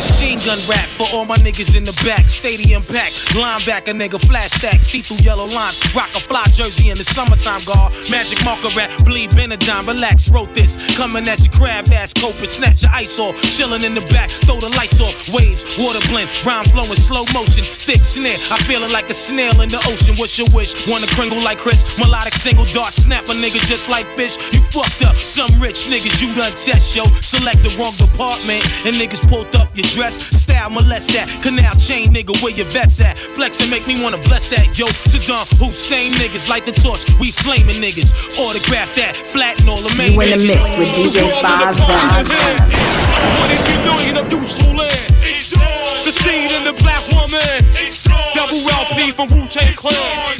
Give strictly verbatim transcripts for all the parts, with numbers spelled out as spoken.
Machine gun rap for all my niggas in the back. Stadium pack, linebacker nigga, flash stack, see through yellow lines. Rock a fly jersey in the summertime, guard. Magic marker rap, bleed Benadine. Relax, wrote this. Coming at your crab ass, coping, snatch your ice off. Chilling in the back, throw the lights off. Waves, water blend, rhyme flowing, slow motion. Thick snare, I feelin' like a snail in the ocean. What's your wish? Wanna kringle like Chris? Melodic single dart, snap a nigga just like fish. You fucked up, some rich niggas you done test, yo. Select the wrong department, and niggas pulled up your dress. Style molest that, canal chain nigga, where your vets at? Flex and make me wanna bless that, yo. Saddam Hussein niggas, light the torch, we flaming niggas. Autograph that, flatten all the main. You in the mix with D J Five Vibes. twenty-two million of useful land. The seed in the black woman. Double L P from Wu-Tang Clan.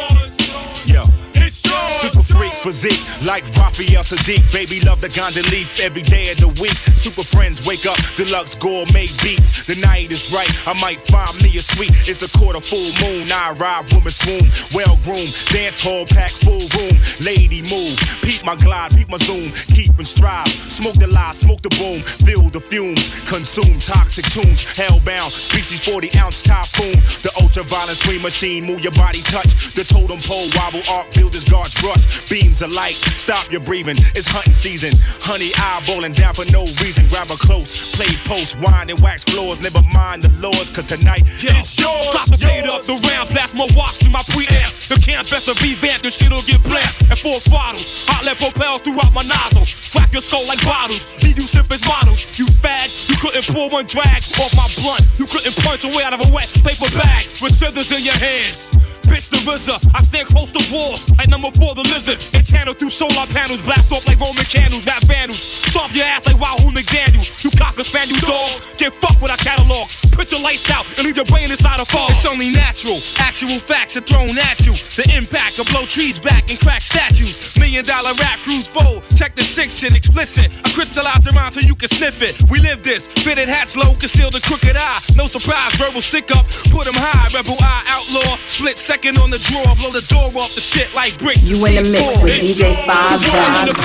Yo. Super freak physique like Raphael Sadiq. Baby love the ganja leaf every day of the week. Super friends wake up, deluxe gourmet beats. The night is right, I might find me a suite. It's a quarter full moon, I ride, woman swoon. Well groomed, dance hall pack full room. Lady move, peep my glide, peep my zoom. Keep and strive, smoke the lie, smoke the boom. Feel the fumes, consume toxic tunes. Hellbound, species forty ounce typhoon. The ultraviolet screen machine, move your body touch. The totem pole wobble, art builders guards rush. Beams of light, stop your breathing. It's hunting season. Honey eyeballing down for no reason. Grab a close, play post, wine and wax floors. Never mind the laws, cause tonight Yo, it's yours. Stop the fade up the round, blast my watch through my preamp. The camp best to revamp, the shit'll get black. And four bottles, hot lead propels throughout my nozzle. Crack your skull like bottles, leave you stiff as models. You fag, you couldn't pull one drag off my blunt. You couldn't punch away out of a wet paper bag with scissors in your hands. Bitch the R Z A, I stand close to walls like number four the lizard. And channel through solar panels, blast off like Roman candles, not vandals. Stomp your ass like Wahoo McDaniel. You cocker spaniel dogs, get fucked with our catalog. Put your lights out and leave your brain inside a fog. It's only natural, actual facts are thrown at you. The impact will blow trees back and crack statues. Million dollar rap crews fold, check the six shit explicit. I crystallize the rhyme so you can sniff it. We live this, fitted hats low, conceal the crooked eye. No surprise, verbal stick up, put them high. Rebel eye, outlaw, split second on the drawer. Blow the door off the shit like bricks. You in the mix with D J Five Vibes.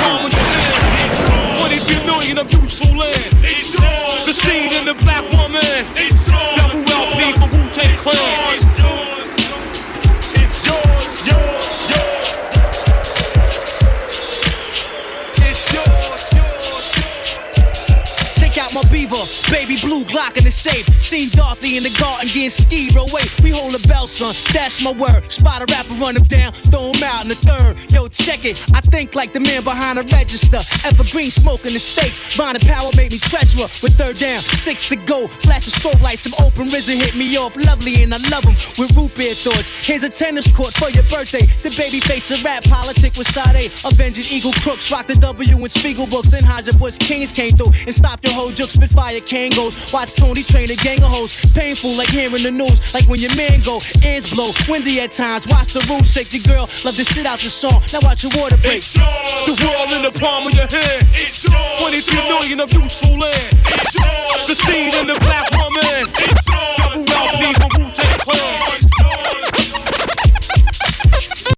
twenty-three million of useful land. The seed in the black woman. Double L P from Wu-Tang Clan. it's yours, yours, yours. It's yours, yours. Check out my beaver, baby blue Glock in the safe. Seen Dorothy in the garden getting skied away. We hold a bell, son, that's my word. Spot a rapper, run him down, throw him out in the third. Yo, check it, I think like the man behind the register. Evergreen smoking the stakes. Bonding power made me treacherous. With third down, six to go. Flash a strobe light, some open R Z A hit me off. Lovely and I love him with root beer thoughts. Here's a tennis court for your birthday. The baby face of rap, politic with Sade. Avenging Eagle Crooks, rock the W in Spiegel books. And Bush Kings came through and stopped your whole joke. Spitfire Kangos. Watch Tony train a gang of hoes. Painful like hearing the news. Like when your man go, ends blow. Windy at times, watch the room shake. Your girl love to sit out the song. Now watch your water break. It's yours, The world in the palm of your hand. It's yours, twenty-three million of useful land. It's yours, The seed in the black